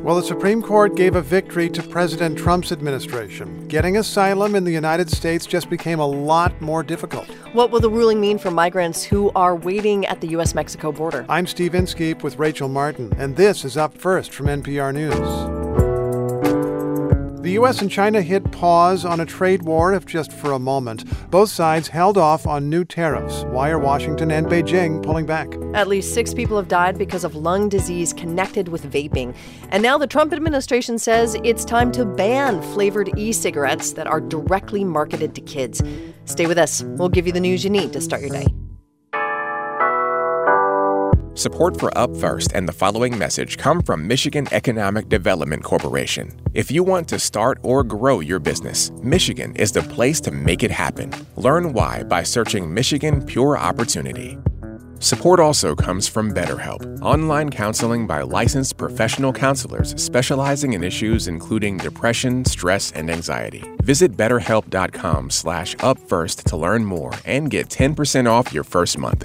Well, the Supreme Court gave a victory to President Trump's administration. Getting asylum in the United States just became a lot more difficult. What will the ruling mean for migrants who are waiting at the U.S.-Mexico border? I'm Steve Inskeep with Rachel Martin, and this is Up First from NPR News. The U.S. and China hit pause on a trade war, if just for a moment. Both sides held off on new tariffs. Why are Washington and Beijing pulling back? At least 6 people have died because of lung disease connected with vaping. And now the Trump administration says it's time to ban flavored e-cigarettes that are directly marketed to kids. Stay with us. We'll give you the news you need to start your day. Support for Up First and the following message come from Michigan Economic Development Corporation. If you want to start or grow your business, Michigan is the place to make it happen. Learn why by searching Michigan Pure Opportunity. Support also comes from BetterHelp, online counseling by licensed professional counselors specializing in issues including depression, stress, and anxiety. Visit BetterHelp.com/upfirst to learn more and get 10% off your first month.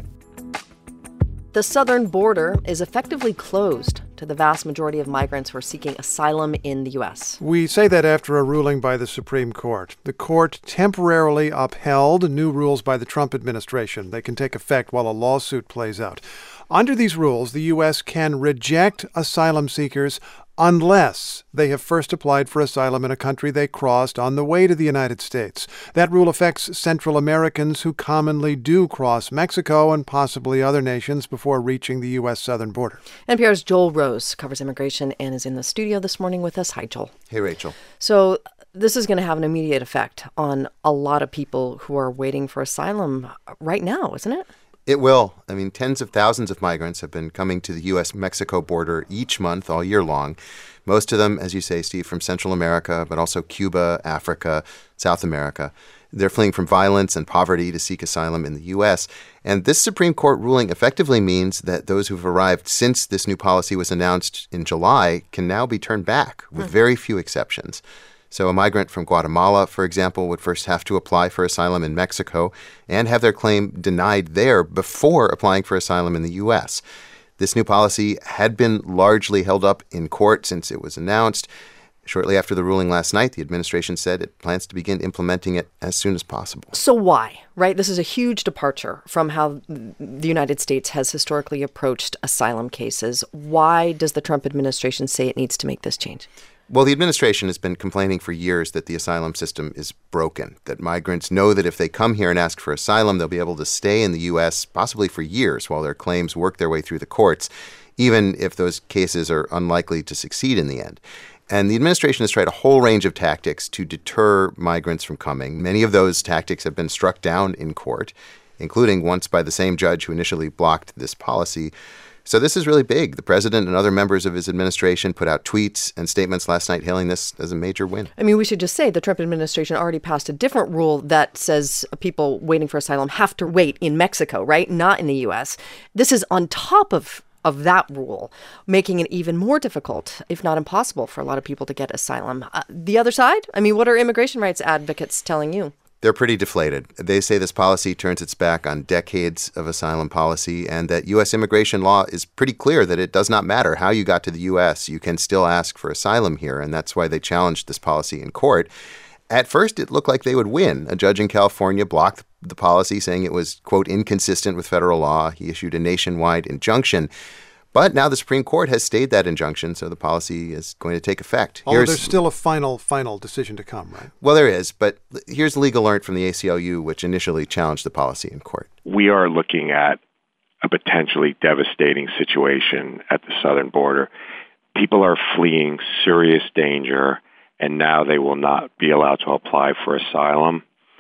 The southern border is effectively closed to the vast majority of migrants who are seeking asylum in the U.S. We say that after a ruling by the Supreme Court. The court temporarily upheld new rules by the Trump administration. They can take effect while a lawsuit plays out. Under these rules, the U.S. can reject asylum seekers unless they have first applied for asylum in a country they crossed on the way to the United States. That rule affects Central Americans who commonly do cross Mexico and possibly other nations before reaching the U.S. southern border. NPR's Joel Rose covers immigration and is in the studio this morning with us. Hi, Joel. Hey, Rachel. So this is going to have an immediate effect on a lot of people who are waiting for asylum right now, isn't it? It will. I mean, tens of thousands of migrants have been coming to the U.S.-Mexico border each month all year long. Most of them, as you say, Steve, from Central America, but also Cuba, Africa, South America. They're fleeing from violence and poverty to seek asylum in the U.S. And this Supreme Court ruling effectively means that those who've arrived since this new policy was announced in July can now be turned back with very few exceptions. So a migrant from Guatemala, for example, would first have to apply for asylum in Mexico and have their claim denied there before applying for asylum in the U.S. This new policy had been largely held up in court since it was announced. Shortly after the ruling last night, the administration said it plans to begin implementing it as soon as possible. So why, right? This is a huge departure from how the United States has historically approached asylum cases. Why does the Trump administration say it needs to make this change? Well, the administration has been complaining for years that the asylum system is broken, that migrants know that if they come here and ask for asylum, they'll be able to stay in the U.S. possibly for years while their claims work their way through the courts, even if those cases are unlikely to succeed in the end. And the administration has tried a whole range of tactics to deter migrants from coming. Many of those tactics have been struck down in court, including once by the same judge who initially blocked this policy. So this is really big. The president and other members of his administration put out tweets and statements last night hailing this as a major win. I mean, we should just say the Trump administration already passed a different rule that says people waiting for asylum have to wait in Mexico, right? Not in the U.S. This is on top of that rule, making it even more difficult, if not impossible, for a lot of people to get asylum. The other side? I mean, what are immigration rights advocates telling you? They're pretty deflated. They say this policy turns its back on decades of asylum policy and that U.S. immigration law is pretty clear that it does not matter how you got to the U.S. You can still ask for asylum here, and that's why they challenged this policy in court. At first, it looked like they would win. A judge in California blocked the policy, saying it was, quote, inconsistent with federal law. He issued a nationwide injunction. But now the Supreme Court has stayed that injunction, so the policy is going to take effect. Although there's still a final decision to come, right? Well, there is, but here's legal alert from the ACLU, which initially challenged the policy in court. We are looking at a potentially devastating situation at the southern border. People are fleeing serious danger, and now they will not be allowed to apply for asylum.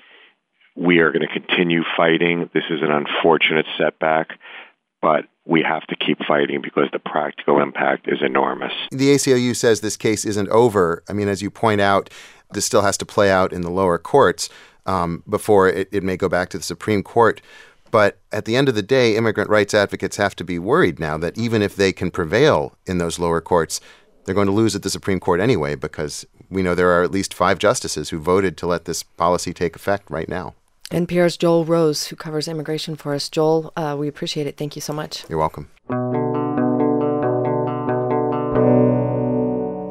We are going to continue fighting. This is an unfortunate setback, but we have to keep fighting because the practical impact is enormous. The ACLU says this case isn't over. I mean, as you point out, this still has to play out in the lower courts before it may go back to the Supreme Court. But at the end of the day, immigrant rights advocates have to be worried now that even if they can prevail in those lower courts, they're going to lose at the Supreme Court anyway, because we know there are at least 5 justices who voted to let this policy take effect right now. NPR's Joel Rose, who covers immigration for us. Joel, we appreciate it. Thank you so much. You're welcome.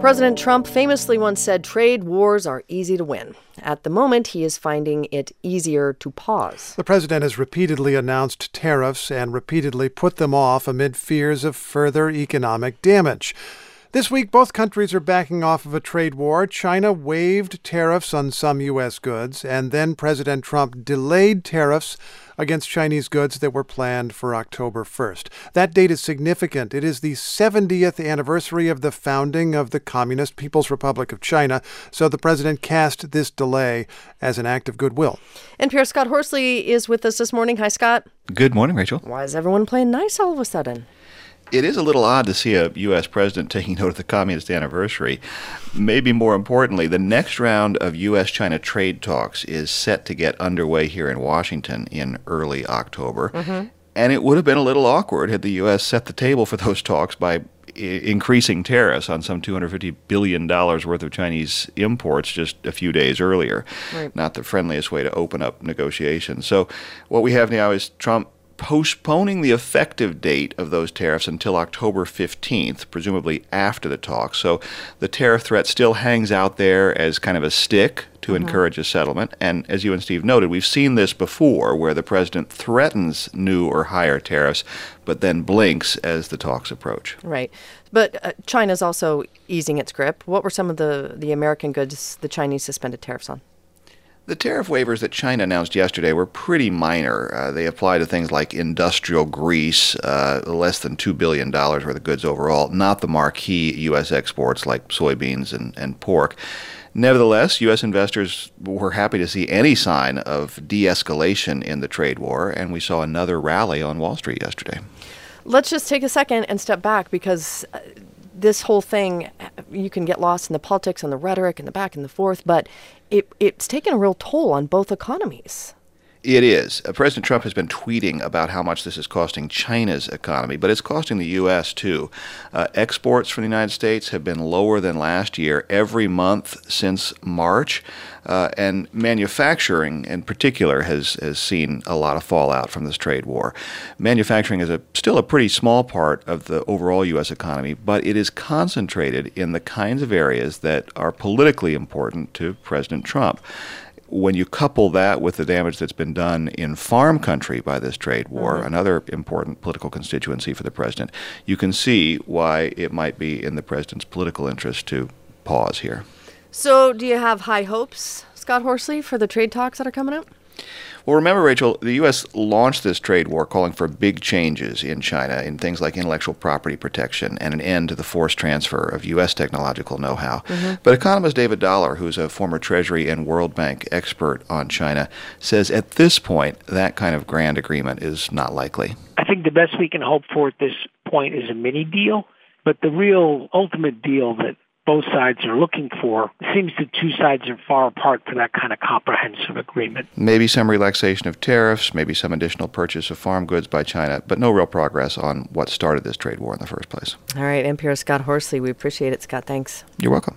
President Trump famously once said trade wars are easy to win. At the moment, he is finding it easier to pause. The president has repeatedly announced tariffs and repeatedly put them off amid fears of further economic damage. This week, both countries are backing off of a trade war. China waived tariffs on some U.S. goods, and then President Trump delayed tariffs against Chinese goods that were planned for October 1st. That date is significant. It is the 70th anniversary of the founding of the Communist People's Republic of China, so the president cast this delay as an act of goodwill. NPR's Scott Horsley is with us this morning. Hi, Scott. Good morning, Rachel. Why is everyone playing nice all of a sudden? It is a little odd to see a U.S. president taking note of the Communist anniversary. Maybe more importantly, the next round of U.S.-China trade talks is set to get underway here in Washington in early October. Mm-hmm. And it would have been a little awkward had the U.S. set the table for those talks by increasing tariffs on some $250 billion worth of Chinese imports just a few days earlier. Right. Not the friendliest way to open up negotiations. So what we have now is Trump postponing the effective date of those tariffs until October 15th, presumably after the talks. So the tariff threat still hangs out there as kind of a stick to encourage a settlement. And as you and Steve noted, we've seen this before where the president threatens new or higher tariffs, but then blinks as the talks approach. Right. But China's also easing its grip. What were some of the American goods the Chinese suspended tariffs on? The tariff waivers that China announced yesterday were pretty minor. They apply to things like industrial grease, less than $2 billion worth of goods overall, not the marquee U.S. exports like soybeans and pork. Nevertheless, U.S. investors were happy to see any sign of de-escalation in the trade war, and we saw another rally on Wall Street yesterday. Let's just take a second and step back because this whole thing, you can get lost in the politics and the rhetoric and the back and the forth, but it's taken a real toll on both economies. It is. President Trump has been tweeting about how much this is costing China's economy, but it's costing the U.S. too. Exports from the United States have been lower than last year every month since March, and manufacturing in particular has seen a lot of fallout from this trade war. Manufacturing is still a pretty small part of the overall U.S. economy, but it is concentrated in the kinds of areas that are politically important to President Trump. When you couple that with the damage that's been done in farm country by this trade war, another important political constituency for the president, you can see why it might be in the president's political interest to pause here. So do you have high hopes, Scott Horsley, for the trade talks that are coming up? Well, remember, Rachel, the U.S. launched this trade war calling for big changes in China in things like intellectual property protection and an end to the forced transfer of U.S. technological know-how. But economist David Dollar, who's a former Treasury and World Bank expert on China, says at this point that kind of grand agreement is not likely. I think the best we can hope for at this point is a mini deal, but the real ultimate deal that both sides are looking for, it seems the two sides are far apart for that kind of comprehensive agreement. Maybe some relaxation of tariffs, maybe some additional purchase of farm goods by China, but no real progress on what started this trade war in the first place. All right, NPR's Scott Horsley. We appreciate it, Scott. Thanks. You're welcome.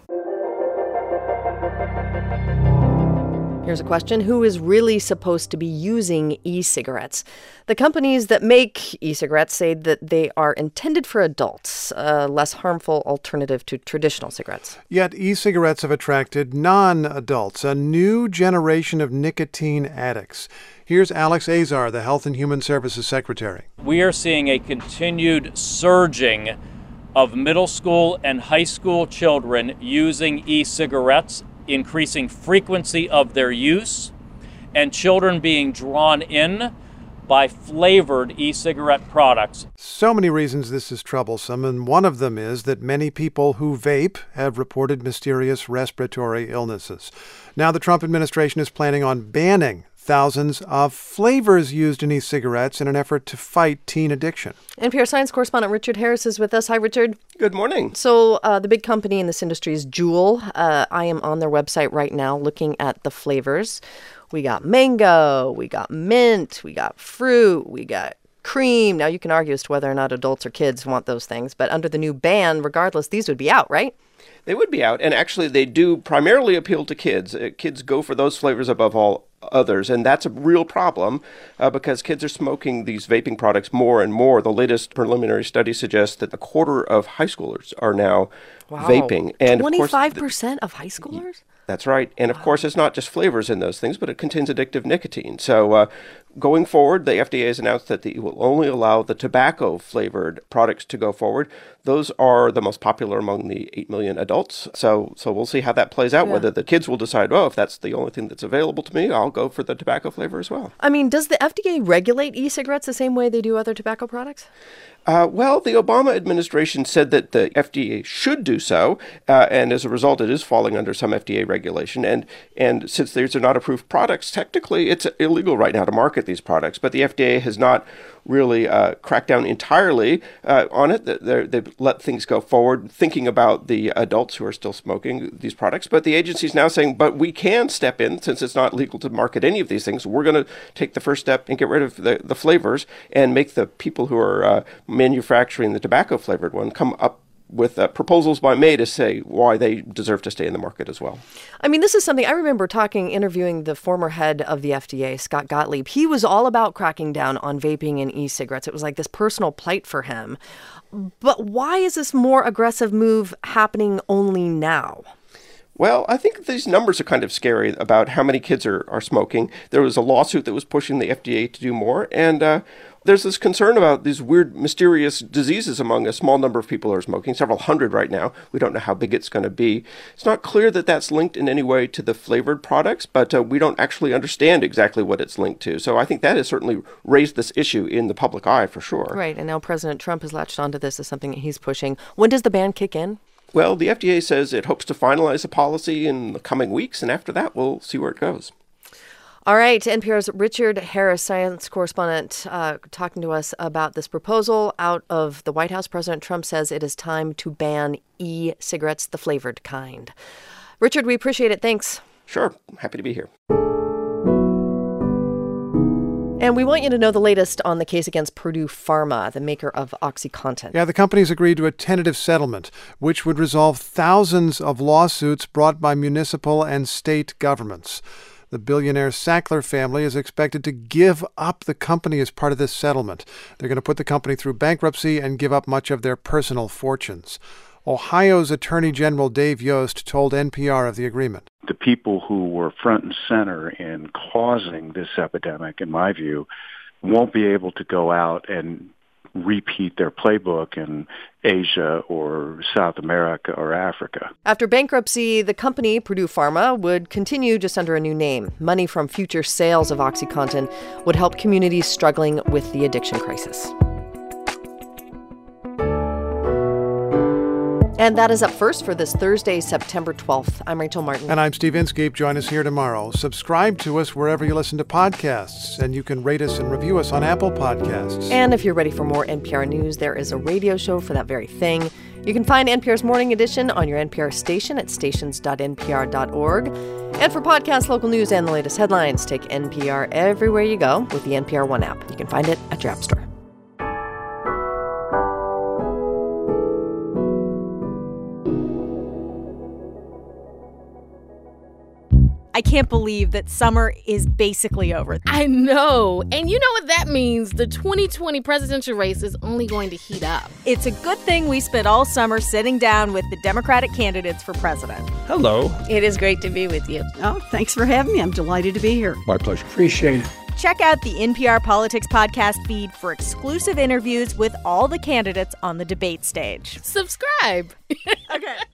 Here's a question. Who is really supposed to be using e-cigarettes? The companies that make e-cigarettes say that they are intended for adults, a less harmful alternative to traditional cigarettes. Yet e-cigarettes have attracted non-adults, a new generation of nicotine addicts. Here's Alex Azar, the Health and Human Services Secretary. We are seeing a continued surging of middle school and high school children using e-cigarettes, increasing frequency of their use, and children being drawn in by flavored e-cigarette products. So many reasons this is troublesome, and one of them is that many people who vape have reported mysterious respiratory illnesses. Now the Trump administration is planning on banning thousands of flavors used in e-cigarettes in an effort to fight teen addiction. NPR science correspondent Richard Harris is with us. Hi, Richard. Good morning. So the big company in this industry is Juul. I am on their website right now looking at the flavors. We got mango, we got mint, we got fruit, we got cream. Now, you can argue as to whether or not adults or kids want those things, but under the new ban, regardless, these would be out, right? They would be out, and actually they do primarily appeal to kids. Kids go for those flavors above all others. And that's a real problem because kids are smoking these vaping products more and more. The latest preliminary study suggests that a quarter of high schoolers are now vaping. And 25% of high schoolers? That's right. And of course, it's not just flavors in those things, but it contains addictive nicotine. So going forward, the FDA has announced that it will only allow the tobacco-flavored products to go forward. Those are the most popular among the 8 million adults. So we'll see how that plays out, whether the kids will decide, if that's the only thing that's available to me, I'll go for the tobacco flavor as well. I mean, does the FDA regulate e-cigarettes the same way they do other tobacco products? Well, the Obama administration said that the FDA should do so, and as a result, it is falling under some FDA regulation. And since these are not approved products, technically it's illegal right now to market these products. But the FDA has not really cracked down entirely on it. They've let things go forward, thinking about the adults who are still smoking these products. But the agency's now saying, but we can step in, since it's not legal to market any of these things. We're going to take the first step and get rid of the flavors and make the people who are manufacturing the tobacco-flavored one come up with proposals by May to say why they deserve to stay in the market as well. I mean, this is something I remember interviewing the former head of the FDA, Scott Gottlieb. He was all about cracking down on vaping and e-cigarettes. It was like this personal plight for him. But why is this more aggressive move happening only now? Well, I think these numbers are kind of scary about how many kids are smoking. There was a lawsuit that was pushing the FDA to do more, and there's this concern about these weird, mysterious diseases among a small number of people who are smoking, several hundred right now. We don't know how big it's going to be. It's not clear that that's linked in any way to the flavored products, but we don't actually understand exactly what it's linked to. So I think that has certainly raised this issue in the public eye for sure. Right, and now President Trump has latched onto this as something that he's pushing. When does the ban kick in? Well, the FDA says it hopes to finalize a policy in the coming weeks, and after that, we'll see where it goes. All right, NPR's Richard Harris, science correspondent, talking to us about this proposal out of the White House. President Trump says it is time to ban e-cigarettes, the flavored kind. Richard, we appreciate it. Thanks. Sure. Happy to be here. And we want you to know the latest on the case against Purdue Pharma, the maker of OxyContin. Yeah, the company's agreed to a tentative settlement, which would resolve thousands of lawsuits brought by municipal and state governments. The billionaire Sackler family is expected to give up the company as part of this settlement. They're going to put the company through bankruptcy and give up much of their personal fortunes. Ohio's Attorney General Dave Yost told NPR of the agreement. The people who were front and center in causing this epidemic, in my view, won't be able to go out and repeat their playbook in Asia or South America or Africa. After bankruptcy, the company, Purdue Pharma, would continue just under a new name. Money from future sales of OxyContin would help communities struggling with the addiction crisis. And that is Up First for this Thursday, September 12th. I'm Rachel Martin. And I'm Steve Inskeep. Join us here tomorrow. Subscribe to us wherever you listen to podcasts, and you can rate us and review us on Apple Podcasts. And if you're ready for more NPR news, there is a radio show for that very thing. You can find NPR's Morning Edition on your NPR station at stations.npr.org. And for podcasts, local news, and the latest headlines, take NPR everywhere you go with the NPR One app. You can find it at your app store. I can't believe that summer is basically over. I know. And you know what that means. The 2020 presidential race is only going to heat up. It's a good thing we spent all summer sitting down with the Democratic candidates for president. Hello. It is great to be with you. Oh, thanks for having me. I'm delighted to be here. My pleasure. Appreciate it. Check out the NPR Politics podcast feed for exclusive interviews with all the candidates on the debate stage. Subscribe. Okay.